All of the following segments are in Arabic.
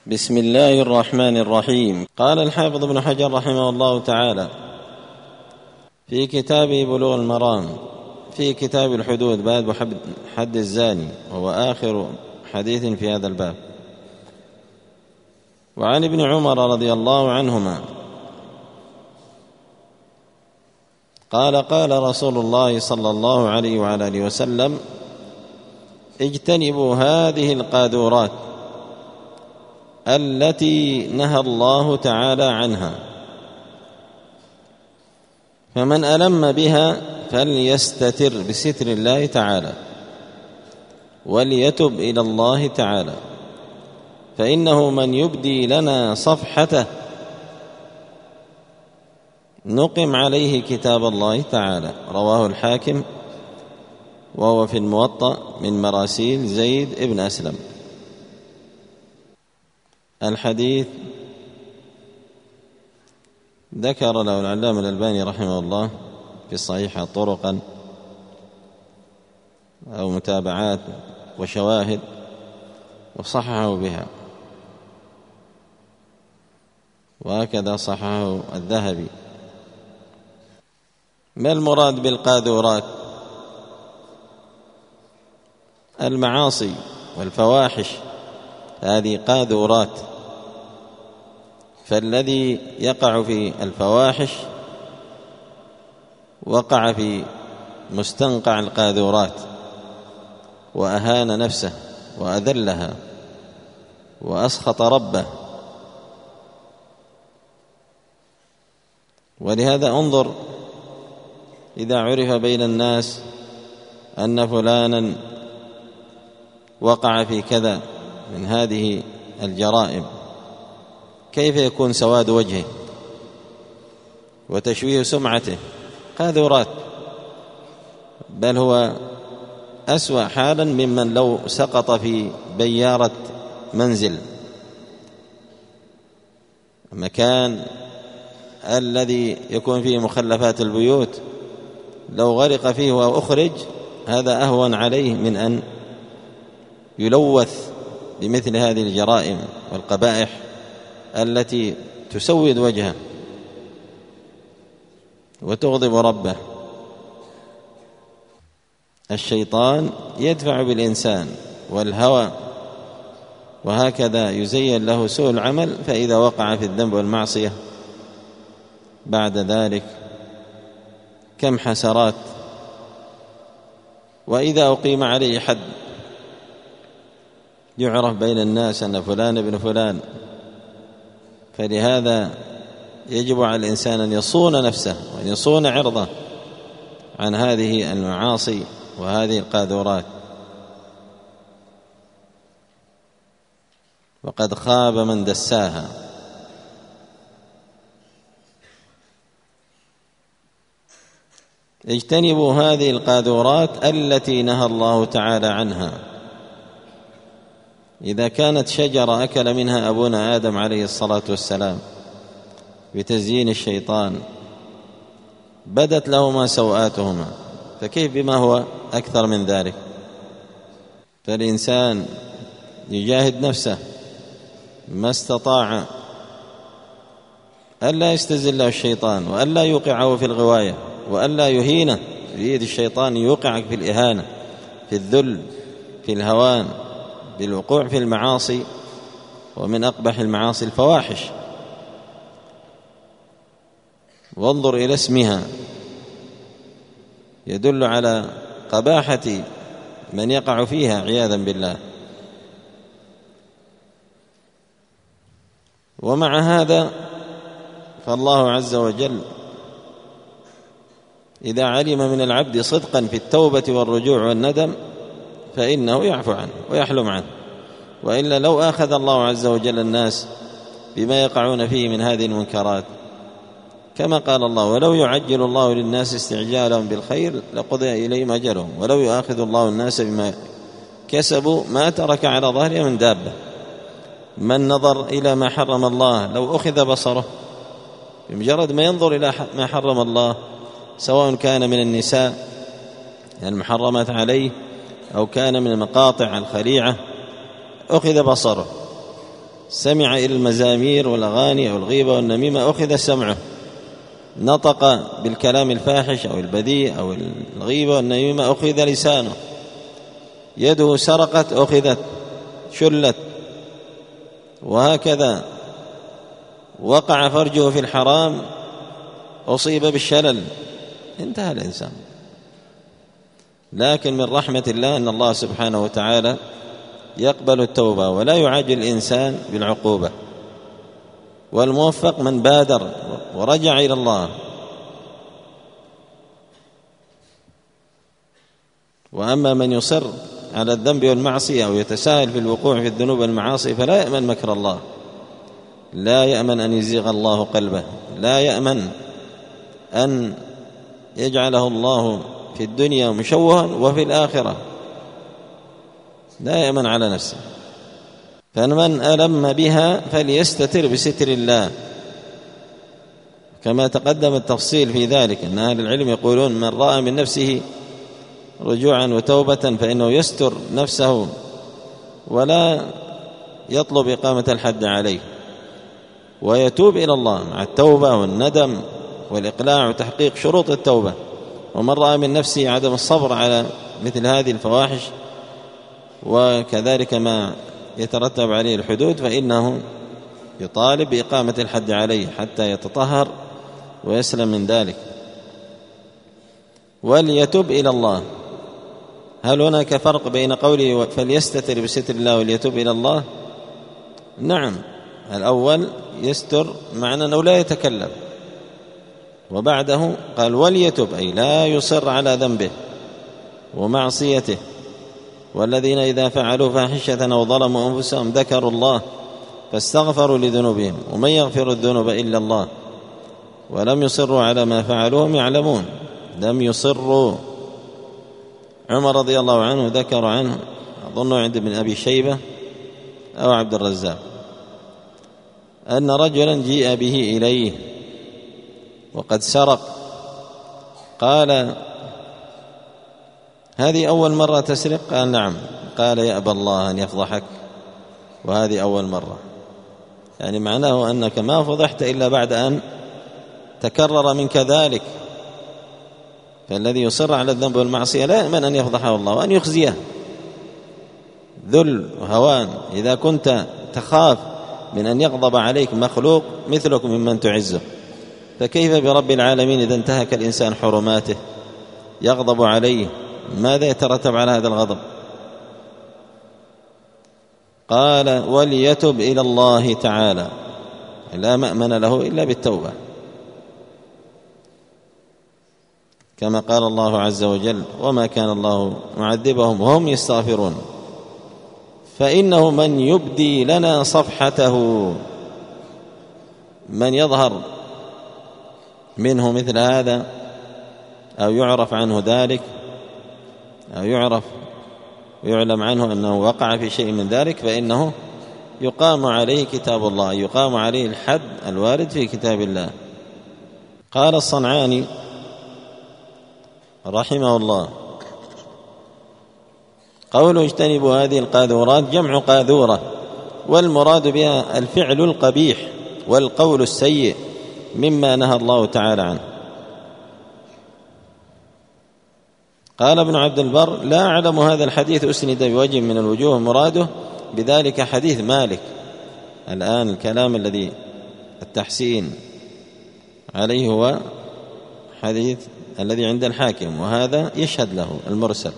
بسم الله الرحمن الرحيم. قال الحافظ ابن حجر رحمه الله تعالى في كتابه بلوغ المرام في كتاب الحدود باب حد الزاني، وهو آخر حديث في هذا الباب. وعن ابن عمر رضي الله عنهما قال قال رسول الله صلى الله عليه وعلى آله وسلم: اجتنبوا هذه القاذورات التي نهى الله تعالى عنها، فمن ألم بها فليستتر بستر الله تعالى وليتب إلى الله تعالى، فإنه من يبدي لنا صفحته نقم عليه كتاب الله تعالى. رواه الحاكم وهو في الموطأ من مراسيل زيد بن أسلم. الحديث ذكر له العلامة الألباني رحمه الله في الصحيح طرقا أو متابعات وشواهد وصححه بها، وهكذا صححه الذهبي. ما المراد بالقاذورات؟ المعاصي والفواحش هذه قاذورات، فالذي يقع في الفواحش وقع في مستنقع القاذورات وأهان نفسه وأذلها وأسخط ربه. ولهذا انظر إذا عرف بين الناس أن فلانا وقع في كذا من هذه الجرائم، كيف يكون سواد وجهه وتشويه سمعته؟ قاذورات، بل هو أسوأ حالا ممن لو سقط في بيارة منزل، مكان الذي يكون فيه مخلفات البيوت، لو غرق فيه وأخرج هذا أهون عليه من أن يلوث بمثل هذه الجرائم والقبائح التي تسود وجهه وتغضب ربه. الشيطان يدفع بالإنسان والهوى، وهكذا يزين له سوء العمل، فإذا وقع في الذنب والمعصية بعد ذلك كم حسرات. وإذا أقيم عليه حد يعرف بين الناس أن فلان ابن فلان. فلهذا يجب على الإنسان أن يصون نفسه وأن يصون عرضه عن هذه المعاصي وهذه القاذورات. وقد خاب من دساها. اجتنبوا هذه القاذورات التي نهى الله تعالى عنها. إذا كانت شجرة أكل منها أبونا آدم عليه الصلاة والسلام بتزيين الشيطان بدت لهما سوآتهما، فكيف بما هو أكثر من ذلك؟ فالإنسان يجاهد نفسه ما استطاع ألا يستزله الشيطان وألا يوقعه في الغواية وألا يهينه. يريد الشيطان يوقعك في الإهانة، في الذل، في الهوان، بالوقوع في المعاصي، ومن أقبح المعاصي الفواحش. وانظر إلى اسمها، يدل على قباحة من يقع فيها عياذا بالله. ومع هذا فالله عز وجل إذا علم من العبد صدقا في التوبة والرجوع والندم فإنه يعفو عنه ويحلم عنه. وإلا لو آخذ الله عز وجل الناس بما يقعون فيه من هذه المنكرات، كما قال الله: ولو يعجل الله للناس استعجالهم بالخير لقضي إليهم أجلهم ولو يؤاخذ الله الناس بما كسبوا ما ترك على ظهرها من دابة. من نظر إلى ما حرم الله لو أخذ بصره، بمجرد ما ينظر إلى ما حرم الله، سواء كان من النساء المحرمات عليه أو كان من المقاطع الخليعة، أخذ بصره سمع إلى المزامير والأغاني أو الغيبة والنميمة أخذ سمعه، نطق بالكلام الفاحش أو البذيء أو الغيبة والنميمة أخذ لسانه، يده سرقت أخذت شلت، وهكذا وقع فرجه في الحرام أصيب بالشلل، انتهى الإنسان. لكن من رحمة الله أن الله سبحانه وتعالى يقبل التوبة ولا يعاجل الإنسان بالعقوبة، والموفق من بادر ورجع إلى الله. وأما من يصر على الذنب والمعصية أو يتساهل في الوقوع في الذنوب والمعاصي فلا يأمن مكر الله، لا يأمن أن يزيغ الله قلبه، لا يأمن أن يجعله الله في الدنيا مشوها وفي الآخرة لا يأمن على نفسه. فمن ألم بها فليستتر بستر الله، كما تقدم التفصيل في ذلك أن أهل العلم يقولون من رأى من نفسه رجوعا وتوبة فإنه يستر نفسه ولا يطلب إقامة الحد عليه، ويتوب إلى الله مع التوبة والندم والإقلاع وتحقيق شروط التوبة. ومن رأى من نفسه عدم الصبر على مثل هذه الفواحش وكذلك ما يترتب عليه الحدود فإنه يطالب بإقامة الحد عليه حتى يتطهر ويسلم من ذلك. وليتب إلى الله، هل هناك فرق بين قوله فليستتر بستر الله وليتب إلى الله؟ نعم، الأول يستر معنى أنه لا يتكلم، وبعده قال وليتب أي لا يصر على ذنبه ومعصيته. والذين إذا فعلوا فاحشة أو ظلموا أنفسهم ذكروا الله فاستغفروا لذنوبهم ومن يغفر الذنوب إلا الله ولم يصروا على ما فعلوا هم يعلمون. لم يصروا. عمر رضي الله عنه ذكر عنه أظن عند ابن أبي شيبة أو عبد الرزاق أن رجلا جيء به إليه وقد سرق، قال هذه أول مرة تسرق؟ قال نعم. قال يأبى الله أن يفضحك وهذه أول مرة، يعني معناه أنك ما فضحت إلا بعد أن تكرر منك ذلك. فالذي يصر على الذنب والمعصية لا يأمن أن يفضحه الله وأن يخزيه، ذل وهوان. إذا كنت تخاف من أن يغضب عليك مخلوق مثلك ممن تعزه، فكيف برب العالمين إذا انتهك الإنسان حرماته يغضب عليه؟ ماذا يترتب على هذا الغضب؟ قال وليتب إلى الله تعالى، لا مأمن له إلا بالتوبة، كما قال الله عز وجل وما كان الله معذبهم وهم يستغفرون. فإنه من يبدي لنا صفحته، من يظهر منه مثل هذا أو يعرف عنه ذلك أو يعرف ويعلم عنه أنه وقع في شيء من ذلك فإنه يقام عليه كتاب الله، يقام عليه الحد الوارد في كتاب الله. قال الصنعاني رحمه الله قوله اجتنبوا هذه القاذورات جمع قاذورة، والمراد بها الفعل القبيح والقول السيء مما نهى الله تعالى عنه. قال ابن عبد البر لا أعلم هذا الحديث أسند بوجه من الوجوه، مراده بذلك حديث مالك. الآن الكلام الذي التحسين عليه هو حديث الذي عند الحاكم، وهذا يشهد له المرسل،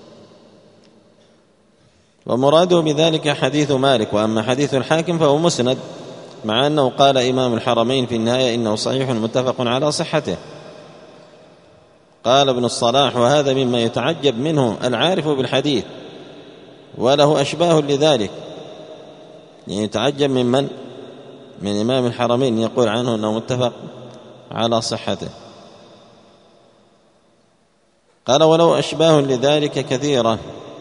ومراده بذلك حديث مالك. وأما حديث الحاكم فهو مسند، مع أنه قال إمام الحرمين في النهاية إنه صحيح متفق على صحته. قال ابن الصلاح وهذا مما يتعجب منه العارف بالحديث وله أشباه لذلك، يعني يتعجب من إمام الحرمين يقول عنه أنه متفق على صحته. قال ولو أشباه لذلك كثيرة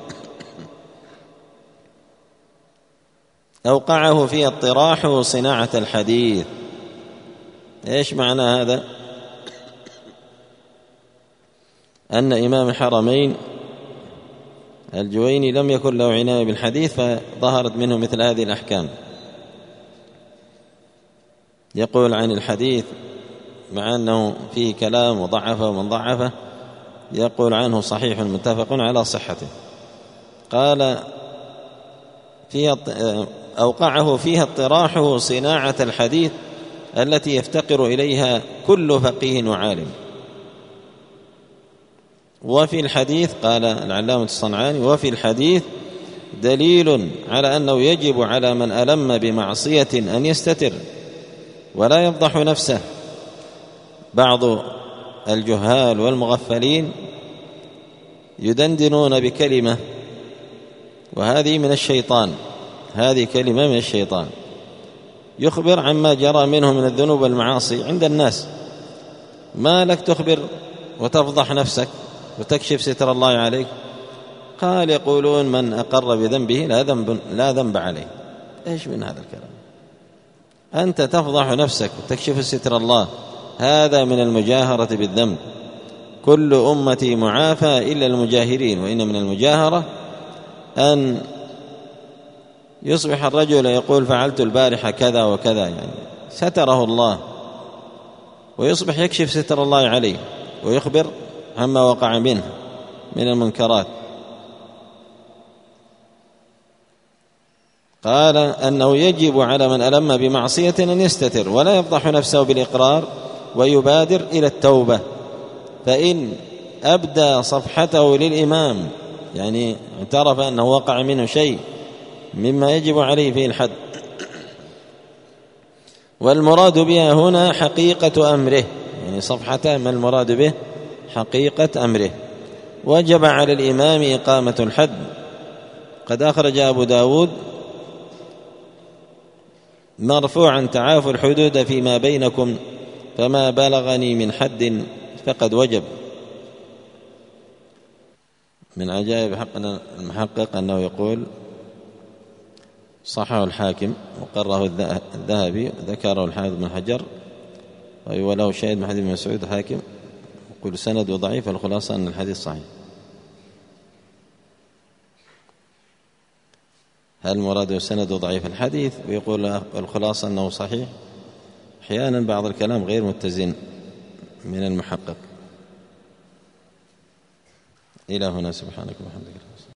أوقعه في اطراح صناعة الحديث. إيش معنى هذا؟ أن إمام الحرمين الجويني لم يكن له عناية بالحديث فظهرت منه مثل هذه الأحكام، يقول عن الحديث مع أنه فيه كلام وضعفه ومن ضعفه يقول عنه صحيح متفق على صحته. قال أوقعه فيها اطراحه صناعة الحديث التي يفتقر إليها كل فقيه وعالم. وفي الحديث قال العلامة الصنعاني وفي الحديث دليل على أنه يجب على من ألم بمعصية أن يستتر ولا يفضح نفسه. بعض الجهال والمغفلين يدندنون بكلمة وهذه من الشيطان، هذه كلمة من الشيطان، يخبر عما جرى منه من الذنوب والمعاصي عند الناس. ما لك تخبر وتفضح نفسك وتكشف ستر الله عليك؟ قال يقولون من أقر بذنبه لا ذنب عليه. إيش من هذا الكلام؟ أنت تفضح نفسك وتكشف ستر الله، هذا من المجاهرة بالذنب. كل أمتي معافى إلا المجاهرين. وإن من المجاهرة أن يصبح الرجل يقول فعلت البارحة كذا وكذا، يعني ستره الله، ويصبح يكشف ستر الله عليه ويخبر عما وقع منه من المنكرات. قال أنه يجب على من ألم بمعصية أن يستتر ولا يفضح نفسه بالإقرار ويبادر إلى التوبة، فإن أبدى صفحته للإمام، يعني اعترف أنه وقع منه شيء مما يجب عليه فيه الحد، والمراد بها هنا حقيقة أمره، يعني صفحته ما المراد به؟ حقيقة أمره. وجب على الإمام إقامة الحد. قد أخرج أبو داود مرفوعا تعافوا الحدود فيما بينكم فما بلغني من حد فقد وجب. من عجائب حقنا المحقق أنه يقول صححه الحاكم وقره الذهبي وذكره الحافظ بن حجر وله شاهد من حديث ابن مسعود حاكم، يقول سند ضعيف، الخلاصة أن الحديث صحيح. هل المراد سند ضعيف الحديث ويقول الخلاصة أنه صحيح؟ أحيانا بعض الكلام غير متزن من المحقق. إلى هنا، سبحانك وبحمدك.